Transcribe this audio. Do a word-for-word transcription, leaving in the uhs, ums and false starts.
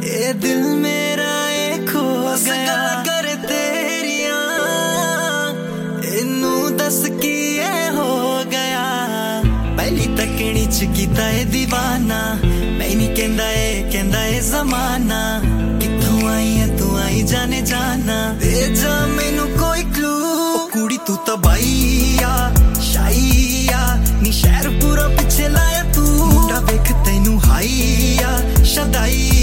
ये दिल मेरा ये खो गया कर तेरिया इनू दस की ये हो गया पहली तकनी च कीता ए दीवाना मैं नहीं कहंदा ए कहंदा ए जमाना कित्थों आई है तू आई जाने जाना दे जा मैनू कोई क्लू कुड़ी तू तो बाईया शाईया नी शहर पूरा पिछे लाया तू मुंडा वेख तैनू हाईया शदाई